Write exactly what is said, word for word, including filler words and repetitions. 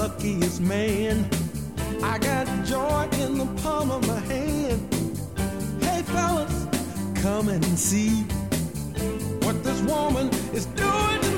luckiest man. I got joy in the palm of my hand. Hey fellas, come and see what this woman is doing to